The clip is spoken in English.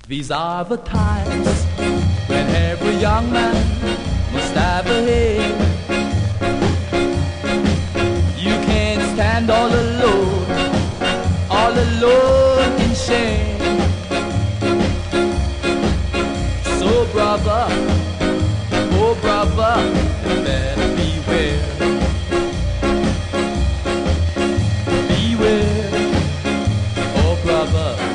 These are the times when every young man must have a head. You can't stand all alone in shame. So brother, oh brother, better beware. Beware, oh brother.